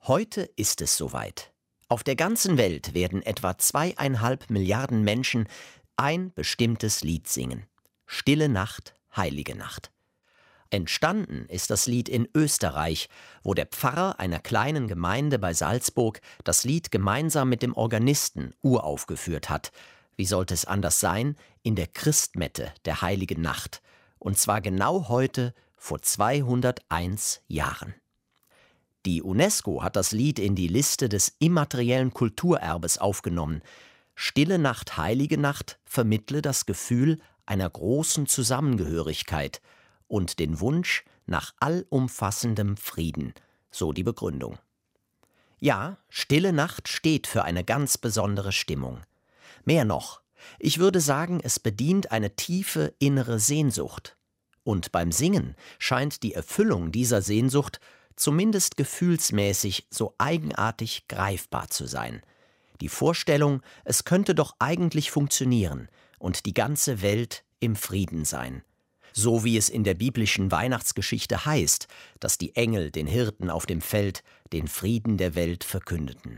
Heute ist es soweit. Auf der ganzen Welt werden etwa 2,5 Milliarden Menschen ein bestimmtes Lied singen. Stille Nacht, heilige Nacht. Entstanden ist das Lied in Österreich, wo der Pfarrer einer kleinen Gemeinde bei Salzburg das Lied gemeinsam mit dem Organisten uraufgeführt hat. Wie sollte es anders sein? In der Christmette der heiligen Nacht. Und zwar genau heute vor 201 Jahren. Die UNESCO hat das Lied in die Liste des immateriellen Kulturerbes aufgenommen. Stille Nacht, heilige Nacht vermittle das Gefühl einer großen Zusammengehörigkeit und den Wunsch nach allumfassendem Frieden, so die Begründung. Ja, Stille Nacht steht für eine ganz besondere Stimmung. Mehr noch, ich würde sagen, es bedient eine tiefe innere Sehnsucht. Und beim Singen scheint die Erfüllung dieser Sehnsucht zumindest gefühlsmäßig so eigenartig greifbar zu sein. Die Vorstellung, es könnte doch eigentlich funktionieren und die ganze Welt im Frieden sein. So wie es in der biblischen Weihnachtsgeschichte heißt, dass die Engel den Hirten auf dem Feld den Frieden der Welt verkündeten.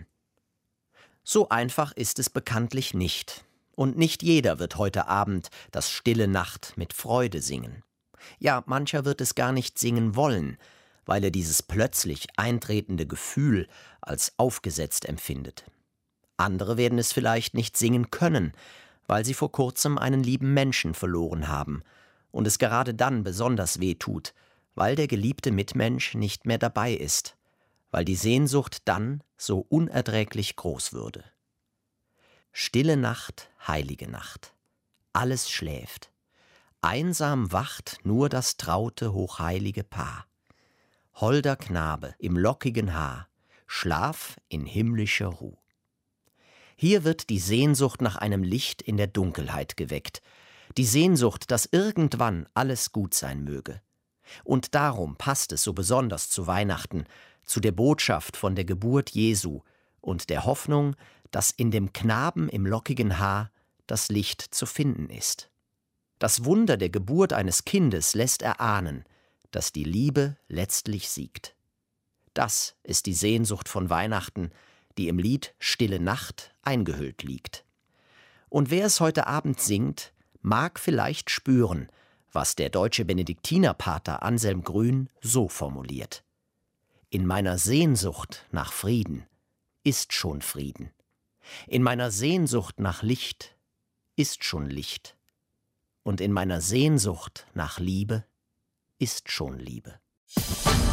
So einfach ist es bekanntlich nicht. Und nicht jeder wird heute Abend das Stille Nacht mit Freude singen. Ja, mancher wird es gar nicht singen wollen, weil er dieses plötzlich eintretende Gefühl als aufgesetzt empfindet. Andere werden es vielleicht nicht singen können, weil sie vor kurzem einen lieben Menschen verloren haben und es gerade dann besonders weh tut, weil der geliebte Mitmensch nicht mehr dabei ist, weil die Sehnsucht dann so unerträglich groß würde. Stille Nacht, heilige Nacht. Alles schläft. Einsam wacht nur das traute, hochheilige Paar. Holder Knabe im lockigen Haar, Schlaf in himmlischer Ruh. Hier wird die Sehnsucht nach einem Licht in der Dunkelheit geweckt, die Sehnsucht, dass irgendwann alles gut sein möge. Und darum passt es so besonders zu Weihnachten, zu der Botschaft von der Geburt Jesu und der Hoffnung, dass in dem Knaben im lockigen Haar das Licht zu finden ist. Das Wunder der Geburt eines Kindes lässt erahnen, dass die Liebe letztlich siegt. Das ist die Sehnsucht von Weihnachten, die im Lied Stille Nacht eingehüllt liegt. Und wer es heute Abend singt, mag vielleicht spüren, was der deutsche Benediktinerpater Anselm Grün so formuliert: In meiner Sehnsucht nach Frieden ist schon Frieden. In meiner Sehnsucht nach Licht ist schon Licht. Und in meiner Sehnsucht nach Liebe ist schon Liebe.